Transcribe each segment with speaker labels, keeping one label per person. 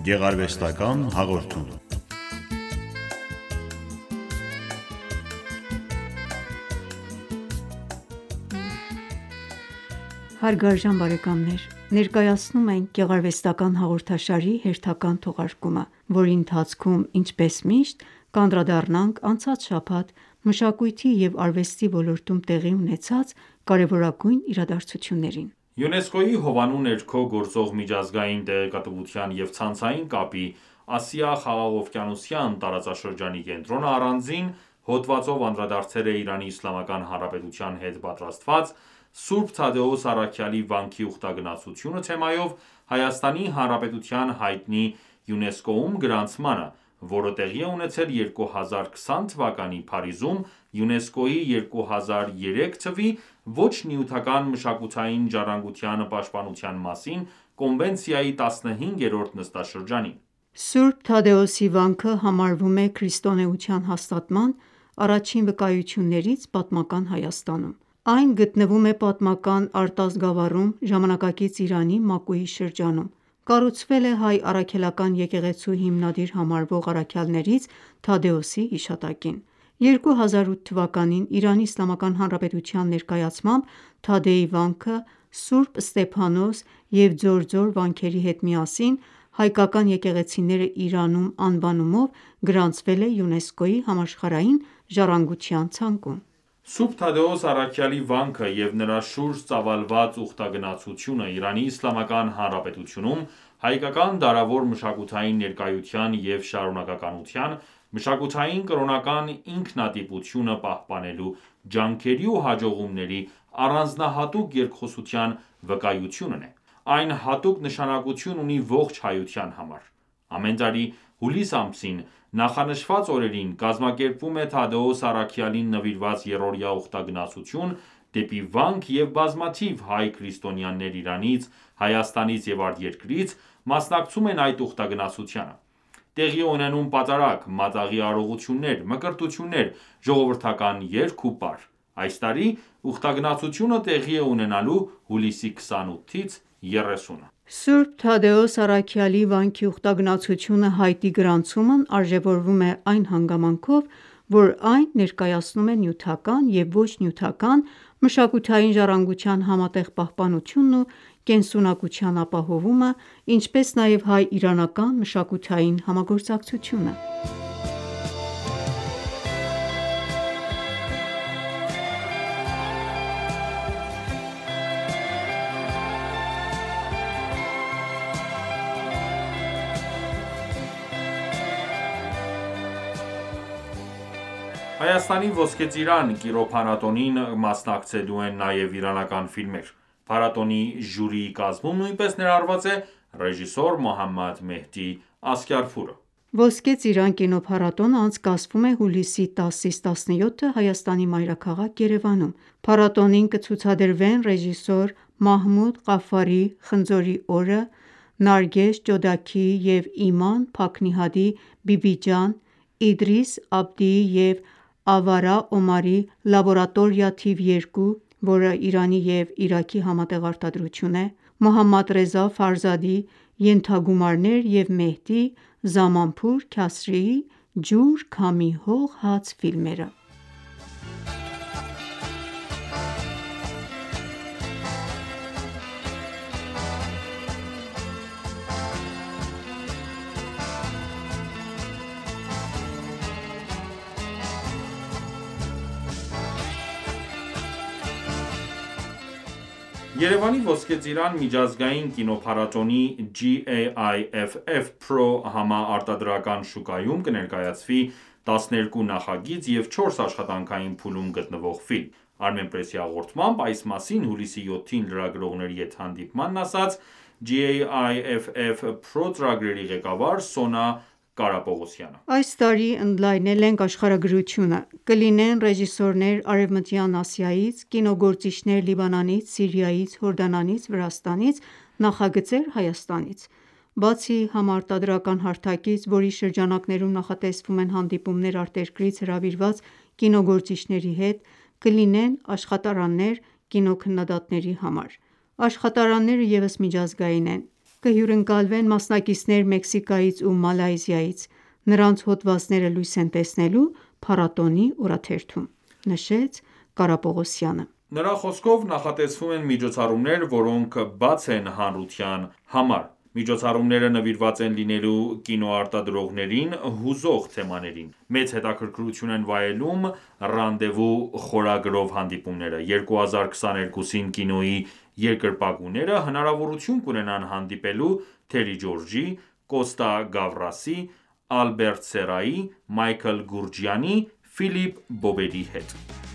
Speaker 1: Գեղարվեստական հաղորդում։
Speaker 2: Հարգարժան բարեկամներ, ներկայացնում ենք գեղարվեստական հաղորդաշարի հերթական թողարկումը, որի ընթացքում, ինչպես միշտ, կանդրադառնանք անցած շաբաթ մշակույթի և արվեստի ոլորտում տեղի ունեցած կարևորագույն իրադարձություններին։
Speaker 3: ՅՈՒՆԵՍԿՕ-ի հովանու ներքո գործող միջազգային տեղեկատվության և ցանցային կապի Ասիա-Խաղաղօվկիանոսյան տարածաշրջանի կենտրոնը առանձին հոդվածով անդրադարձել է Իրանի Իսլամական Հանրապետության հետ պատրաստված Սուրբ Թադեոս Առաքյալի վանքի ուխտագնացությունը թեմայով Հայաստանի Հանրապետության հայտնի ՅՈՒՆԵՍԿՕ-ում գրանցմանը, որը տեղի է ունեցել 2020 թվականի Փարիզում ՅՈՒՆԵՍԿՕ-ի 2003 թվի ոչ նյութական մշակութային ժառանգության պաշտպանության մասին կոնվենցիայի 15-րդ նստաշրջանին։
Speaker 2: Սուրբ Թադեոսի վանքը համարվում է քրիստոնեության հաստատման առաջին վկայություններից պատմական Հայաստանում։ Այն գտնվում է պատմական արտազգավառում ժամանակակից Իրանի Մակուի շրջանում։ Կառուցվել է հայ առաքելական եկեղեցու հիմնադիր համարվող առաքյալներից Թադեոսի հիշատակին։ 2008 թվականին Իրանի Իսլամական Հանրապետության ներկայացմամբ Թադեի վանքը Սուրբ Ստեփանոս և Ձորձոր վանքերի հետ միասին «Հայկական եկեղեցիները Իրանում» անվանումով գրանցվել է ՅՈՒՆԵՍԿՕ-ի համաշխարհային ժառանգության ցանկում։
Speaker 3: Սուրբ Թադեոս Առաքյալի վանքը և նրա շուրջ ծավալված ուխտագնացությունը Իրանի Իսլամական Հանրապետությունում հայկական դարավոր մշակութային ներկայության և շարունակականության, մշակութային կրոնական ինքնատիպությունը պահպանելու ջանքերի ու հաջողումների առանձնահատուկ երկխոսության վկայությունն է։ Այն հատուկ նշանակություն ունի ողջ հայության համար։ Ամեն տարի հուլիս ամսին նախանշված օրերին կազմակերպվում է Թադեոս Առաքյալին նվիրված եռօրյա ուխտագնացություն դեպի վանք և բազմաթիվ հայ քրիստոնյաներ Իրանից, Հայաստանից և արտերկրից մասնակցում են այդ ուխտագնացությանը։ Տեղի է ունենում պատարագ, մատաղի արարողություններ, մկրտություններ, ժողովրդական երգ ու պար։ Այս տարի ուխտագնացությունը տեղի է ունենալու հուլիսի 28-ից 30-ը։
Speaker 2: Սուրբ Թադեոս Առաքյալի վանքի ուխտագնացությունը հայտի գրանցումն արժևորվում է այն հանգամանքով, որ այն ներկայացնում է նյութական և ոչ նյութական մշակութային ժառանգության համատեղ պահպանությունն ու կենսունակության ապահովումը, ինչպես նաև հայ-իրանական մշակութային համագործակցությունը։
Speaker 3: Հայաստանի «Ոսկե ծիրան» կինոփառատոնին մասնակցելու են նաև իրանական ֆիլմեր։ Փառատոնի ժյուրիի կազմում նույնպես ներառված է ռեժիսոր Մոհամմադ Մեհդի Ասգարփուրը։
Speaker 2: Ոսկե ծիրան կինոփառատոնը անցկացվում է հուլիսի 10-ից 17-ը Հայաստանի մայրաքաղաք Երևանում։ Փառատոնին կցուցադրվեն ռեժիսոր Մահմուդ Ղաֆարի «Խնձորի օրը», Նարգես Ջոդաքիի և Իման Փաքնիհադի «Բիբիջան», Իդրիս Աբդիի և Ավարա Օմարի «Լաբորատորիա թիվ 2», որը Իրանի և Իրաքի համատեղ արտադրություն է, Մոհամմադ Ռեզա Ֆարզադի «Ենթագումարներ» և Մեհդի Զամանփուր Քասրիի «Ջուր, քամի, հող, հաց» ֆիլմերը։
Speaker 3: Երևանի «Ոսկե ծիրան» միջազգային կինոփառատոնի GAIFF Pro համարտադրական շուկայում կներկայացվի 12 նախագիծ և 4 աշխատանքային փուլում գտնվող ֆիլմ։ Armenpress-ի հաղորդմամբ այս մասին հուլիսի 7-ին լրագրողների հետ հանդիպմանն ասաց GAIFF Pro ծրագրերի ղեկավար Սոնա Կարապողոսյանը։
Speaker 2: Այս տարի ընդլայնել ենք աշխարհագրությունը։ Կլինեն ռեժիսորներ Արևմտյան Ասիայից, կինոգործիչներ Լիբանանից, Սիրիայից, Հորդանանից, Վրաստանից, նախագծեր Հայաստանից։ Բացի համարտադրական հարթակից, որի շրջանակներում նախատեսվում են հանդիպումներ արտերկրից հրավիրված կինոգործիչների հետ, կլինեն աշխատարաններ կինոքննադատների համար։ Աշխատարանները ևս միջազգային են։ կհյուրընկալվեն մասնակիցներ Մեքսիկայից ու Մալայզիայից, նրանց հոդվածները լույս են տեսնելու փառատոնի օրաթերթում, նշեց Կարապողոսյանը:
Speaker 3: Նրա խոսքով նախատեսվում են միջոցառումներ, որոնք բաց են հանրության համար: Միջոցառումները նվիրված են լինելու կինոարտադրողներին հուզող թեմաներին: Մեծ հետաքրքրություն են վայելում «Ռանդևու» խորագրով հանդիպումները: 2022-ին կինոյի երկրպագուները հնարավորություն կունենան հանդիպելու Թերի Ջորջի, Կոստա Գավրասի, Ալբերտ Սերայի, Մայքլ Գուրջյանի, Ֆիլիպ Բովերի հետ: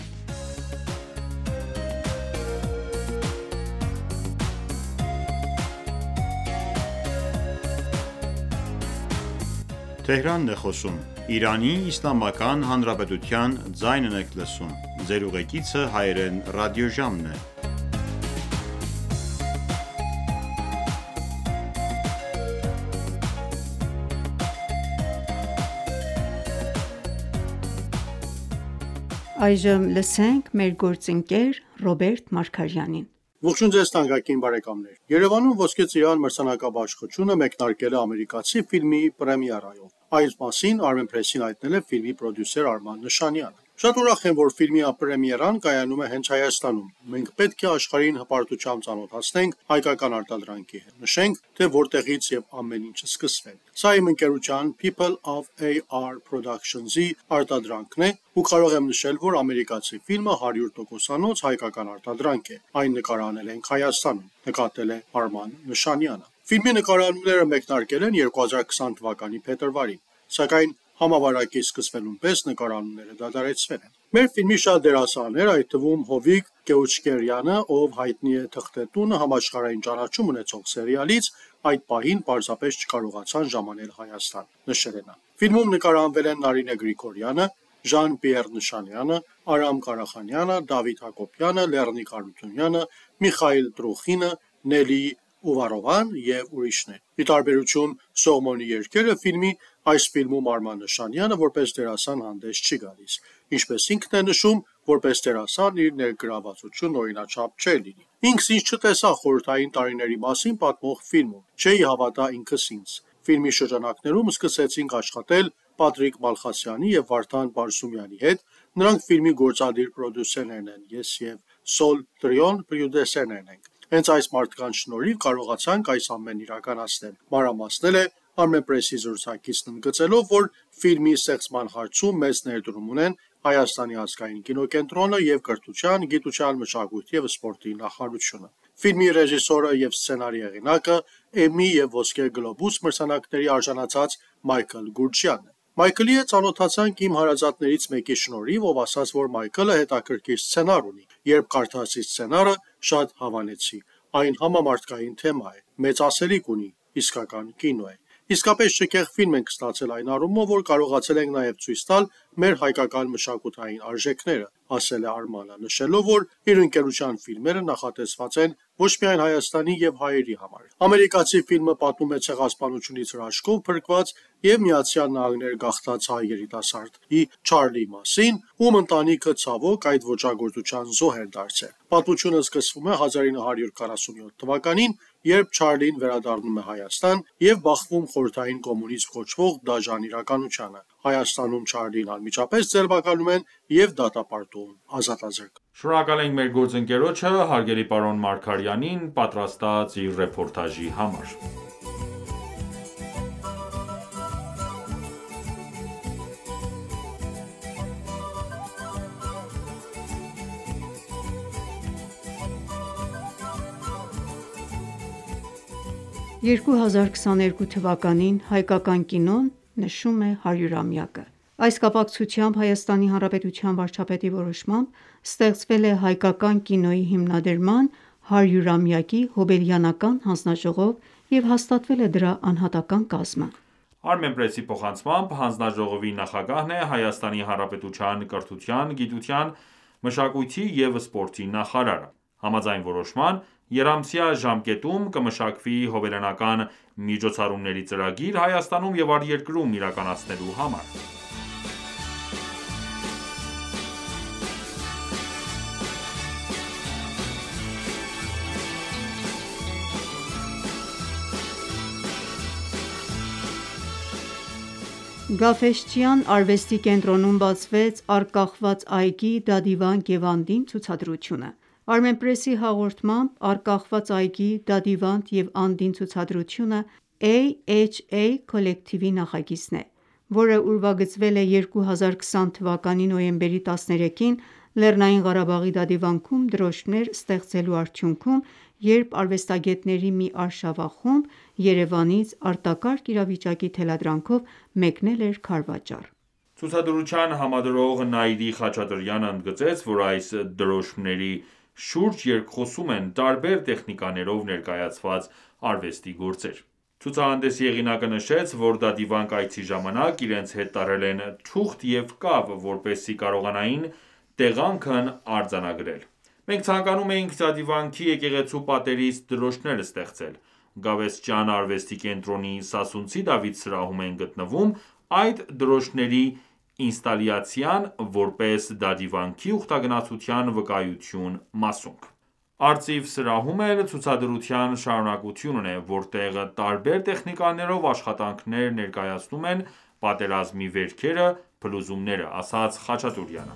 Speaker 2: Այժմ լսենք մեր գործընկեր Ռոբերտ Մարգարյանին:
Speaker 1: Ողջույն ձեզ թանկագին բարեկամներ: Երևանում Ոսկե Ծիրան մրցանակաբաշխությունը մեկնարկել է ամերիկացի ֆիլմի պրեմիերայով: Այս մասին Armenpress-ին հայտնել է ֆիլմի պրոդյուսեր Արման Նշանյանը: Շատ ուրախ եմ, որ ֆիլմի պրեմիերան կայանում է հենց Հայաստանում: Մենք պետք է աշխարհին հպարտությամբ ծանոթացնենք հայկական արտադրանքի հետ: Նշենք, թե որտեղից և ամեն ինչ սկսվել: Սա իմ ընկերության People of AR Productions-ի արտադրանքն է ու կարող եմ նշել, որ ամերիկացի ֆիլմը 100%-անոց հայկական արտադրանք է: Այն նկարահանել ենք Հայաստանում: Նկատել է Արման Նշանյանը: Ֆիլմի նկարահանումները մեկնարկել են 2020 թվականի փետրվարին, սակայն համավարակի սկսվելուն պես նկարահանումները դադարեցվել են: Մեր ֆիլմի շատ դերասաններ, այդ թվում Հովիկ Կեուչկերյանը, ով հայտնի է «Թղթե տունը» համաշխարհային ճանաչում ունեցող սերիալից, այդ պահին պարզապես չկարողացան ժամանել Հայաստան, նշել է նա: Ֆիլմում նկարահանվել են Նարինե Գրիգորյանը, Ժան-Պիեր Նշանյանը, Արամ Կարախանյանը, Դավիթ Հակոբյանը, Լեռնիկ Հարությունյանը, Միխայիլ Տրուխինը, Նելի Ուվարովան և ուրիշներ: Ի տարբերություն «Սողմոնի երգերը» ֆիլմի, այս ֆիլմում Արման Նշանյանը որպես դերասան հանդես չի գալիս: Ինչպես ինքն է նշում, որպես դերասան իր ներգրավվածությունն օրինաչափ չէր լինի: Ինքս ինձ չտեսա խորհրդային տարիների մասին պատմող ֆիլմում, չէի հավատա ինքս ինձ: Ֆիլմի շրջանակներում սկսեցինք աշխատել Պատրիկ Մալխասյանի և Վարդան Բարսումյանի հետ: Նրանք ֆիլմի գործադիր պրոդյուսերներն են, ես և Սոլ Տրիոն պրոդյուսերներն ենք: Հենց այս մարդկանց շնորհիվ կարողացանք այս ամենն իրականացնել, մանրամասնել է Armenpress-ի զրուցակիցն ընդգծելով, որ ֆիլմի ստեղծման հարցում մեծ ներդրում ունեն Հայաստանի ազգային կինոկենտրոնը և Կրթության, գիտության, մշակույթի և սպորտի նախարարությունը: Ֆիլմի ռեժիսորը և սցենարի հեղինակը Էմմի և Ոսկե Գլոբուս մրցանակների արժանացած Մայքլ Գուրջյանն է: Մայքլի հետ ծանոթացանք իմ հարազատներից մեկի շնորհիվ, ով ասաց, որ Մայքլը հետաքրքիր սցենար ունի: Երբ կարդացի սցենարը, շատ հավանեցի: Այն համամարտկային թեմա է, մեծ ասելիք ունի, իսկական կինո է: Իսկապես շքեղ ֆիլմ ենք ստացել այն առումով, որ կարողացել ենք նաև ցույց տալ մեր հայկական մշակութային արժեքները, ասել է Արմանը, նշելով, որ իր ընկերության ֆիլմերը նախատեսված են ոչ միայն Հայաստանի և հայերի համար: Ամերիկացի ֆիլմը պատմում է ցեղասպանությունից հրաշքով փրկված և ԱՄՆ գաղթած հայ երիտասարդի Չարլի մասին, ում ընտանիքը ցավոք այդ ոճրագործության զոհ էր դարձել: Պատմությունը սկսվում է 1947 թվականին, երբ Չարլին վերադառնում է Հայաստան և բախվում խորհրդային կոմունիզմ կոչվող դաժան իրականությանը: Հայաստանում Չարլին անմիջապես ձերբակալում են և դատապարտում ազատազրկવા:
Speaker 3: Շնորհակալ ենք մեր գործընկերոջը հարգելի պարոն Մարգարյանին պատրաստած իր ռեպորտաժի համար:
Speaker 2: 2022 թվականին հայկական կինոն նշում է 100-ամյակը: Այս կապակցությամբ ՀՀ վարչապետի որոշմամբ ստեղծվել է հայկական կինոյի հիմնադրման 100-ամյակի հոբելյանական հանձնաժողով և հաստատվել է դրա անհատական կազմը:
Speaker 3: Armenpress-ի փոխանցմամբ հանձնաժողովի նախագահն է ՀՀ կրթության, գիտության, մշակույթի և սպորտի նախարարը: Համաձայն որոշման, եռամսյա ժամկետում կմշակվի հոբելյանական միջոցառումների ծրագիր Հայաստանում և արտերկրում իրականացնելու համար:
Speaker 2: Գաֆէսճեան արվեստի կենտրոնում բացվեց անկախված այգի, դադիվանք և անդին ցուցադրությունը։ Armenpress-ի հաղորդմամբ, Անկախված այգի, դադիվանք և անդին ցուցադրությունը AHA Collective-ի նախագիծն է, որը ուրվագծվել է 2020 թվականի նոյեմբերի 13-ին Լեռնային Ղարաբաղի դադիվանքում դրոշներ ստեղծելու արդյունքում, երբ արվեստագետների մի արշավախումբ Երևանից արտակարգ իրավիճակի թելադրանքով մեկնել էր Քարվաճառ։
Speaker 3: Ցուցադրության համադրող Նայիրի Խաչատրյանը ընդգծեց, որ այս դրոշմների շուրջ երկխոսում են տարբեր տեխնիկաներով ներկայացված արվեստի գործեր։ Ցուցահանդեսի հեղինակը նշեց, որ դադիվանք այցի ժամանակ իրենց հետ տարել են թուղթ և կավ, որպեսզի կարողանային տեղանքն արձանագրել։ Մենք ցանկանում էինք դադիվանքի եկեղեցու պատերից դրոշներ ստեղծել։ Գավեսճեան արվեստի կենտրոնի Սասունցի Դավիթ սրահում են գտնվում այդ դրոշների ինստալյացիան, որպես դադիվանքի ուխտագնացության վկայություն մասունք։ Արծիվ սրահում էլ ցուցադրության շարունակությունն է, որտեղ տարբեր տեխնիկաներով աշխատանքներ ներկայացնում են պատերազմի վերքերը, փլուզումները, ասաց Խաչատուրյանը։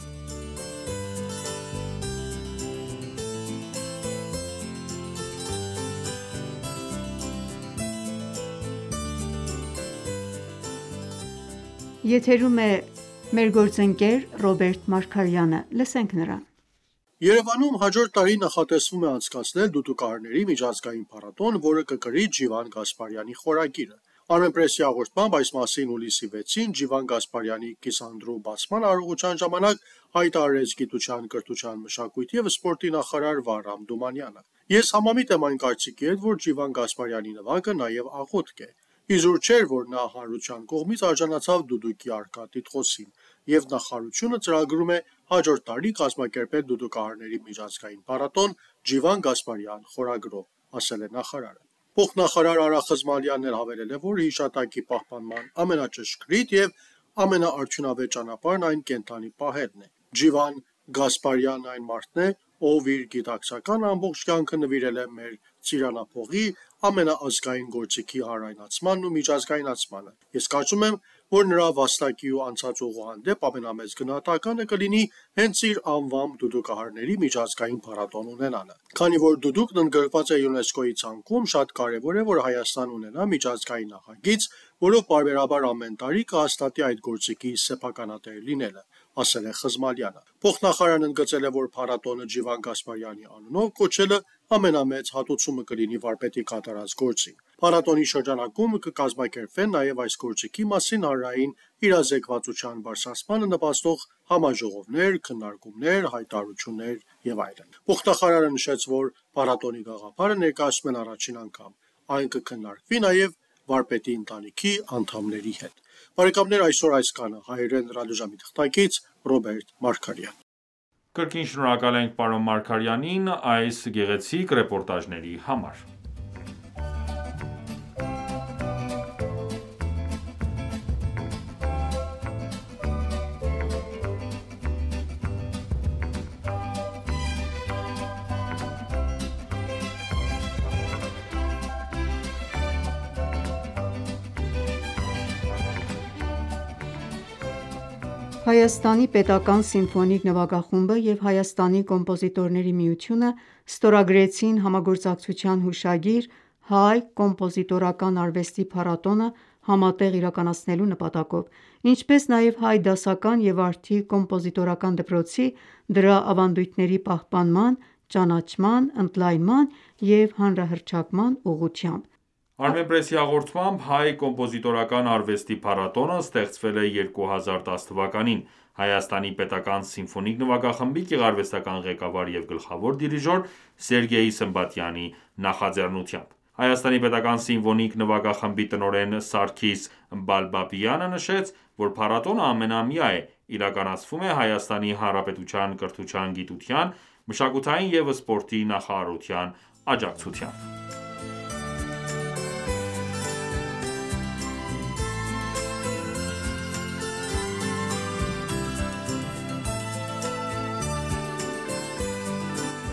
Speaker 2: Եթերում է մեր գործընկեր Ռոբերտ Մարգարյանը։ Լսենք նրան։
Speaker 1: Երևանում հաջորդ տարի նախատեսվում է անցկացնել դուդուկահարների միջազգային փառատոն, որը կկրի Ջիվան Գասպարյանի խորագիրը։ Armenpress-ի հաղորդմամբ այս մասին հուլիսի 6-ին Ջիվան Գասպարյանի կիսանդրու բացման արարողության ժամանակ հայտարարեց Գիտության, կրթության, մշակույթի և սպորտի նախարար Վահրամ Դոմանյանը։ Ես համամիտ եմ այն կարծիքի հետ, որ Ջիվան Գասպարյանի նվագը նաև աղոթք է։ Իզուր չէր, որ նա հանրության կողմից արժանացավ դուդուկի առկա տիտղոսին, և նախարարությունը ծրագրում է հաջորդ տարի կազմակերպել դուդուկահարների միջազգային փառատոն Ջիվան Գասպարյան խորագրով, ասել է նախարարը։ Փոխնախարար Արա Խզմալյանն էլ հավելել է, որ հիշատակի պահպանման ամենաճշգրիտ և ամենաարդյունավետ ճանապարհն այն կենդանի պահելն է։ Ջիվան Գասպարյանն այն մարդն է, ով իր գիտակցական ամբողջ կյանքը նվիրել է մեր ծիրանափողի ամենաազգային գործիքի հանրայնացմանն ու միջազգայնացմանը։ Ես կարծում եմ, որ նրա վաստակի ու անցած ուղու հանդեպ ամենամեծ գնահատականը կլինի հենց իր անվամբ դուդուկահարների միջազգային փառատոն ունենալը։ Քանի որ դուդուկն ընդգրկված է ՅՈՒՆԵՍԿՕ-ի ցանկում, շատ կարևոր է, որ Հայաստանն ունենա միջազգային նախագիծ, որով պարբերաբար ամեն տարի կհաստատի այդ գործիքի սեփականատեր լինելը, ասել է Խզմալյանը։ Փոխնախարարն ընդգծել է, որ փառատոնը Ջիվան Գասպարյանի անունով կոչելը ամենամեծ հատուցումը կլինի վարպետի կատարած գործին։ Փառատոնի շրջանակում կկազմակերպվեն նաև այս գործիքի մասին հանրային իրազեկվածության բարձրացմանը նպաստող համաժողովներ, քննարկումներ, հայտարարություններ եւ այլն։ Փոխնախարարը նշեց, որ փառատոնի գաղափարը ներկայացում են առաջին անգամ։ Այն կքննարկվի նաև վարպետի ընտանիքի անդամների հետ։ Բարեկամներ, այսօր այսքանը հայերեն ռադիոժամի թղթակից Ռոբերտ Մարգարյան։
Speaker 3: Կրկին շնորհակալ ենք պարոն Մարգարյանին այս գեղեցիկ ռեպորտաժների համար։
Speaker 2: Հայաստանի պետական սիմֆոնիկ նվագախումբը և Հայաստանի կոմպոզիտորների միությունը ստորագրեցին համագործակցության հուշագիր «Հայ կոմպոզիտորական արվեստի փառատոնը» համատեղ իրականացնելու նպատակով, ինչպես նաև Հայ դասական և արդի կոմպոզիտորական դպրոցի դրա ավանդույթների պահպանման, ճանաչման, ընդլայնման և հանրահռչակման ուղղությամբ։
Speaker 3: Armenpress-ի հաղորդմամբ Հայ կոմպոզիտորական արվեստի փառատոնը ստեղծվել է 2010 թվականին Հայաստանի պետական սիմֆոնիկ նվագախմբի գեղարվեստական ղեկավար և գլխավոր դիրիժոր Սերգեյ Սմբատյանի նախաձեռնությամբ։ Հայաստանի պետական սիմֆոնիկ նվագախմբի տնօրեն Սարգիս Բալբաբյանը նշեց, որ փառատոնը ամենամյա է, իրականացվում է Հայաստանի Հանրապետության կրթության, գիտության, մշակութային և սպորտի նախարարության աջակցությամբ։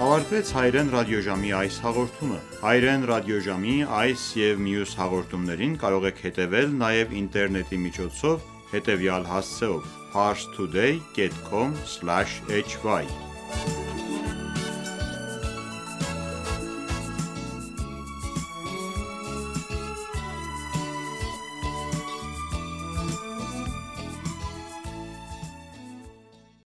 Speaker 4: Ավարտվեց հայրեն ռադիոժամի այս հաղորդումը։ Հայրեն ռադիոժամի այս և մյուս հաղորդումներին կարող եք հետևել նաև ինտերնետի միջոցով հետևյալ հասցեով՝ parstoday.com/hy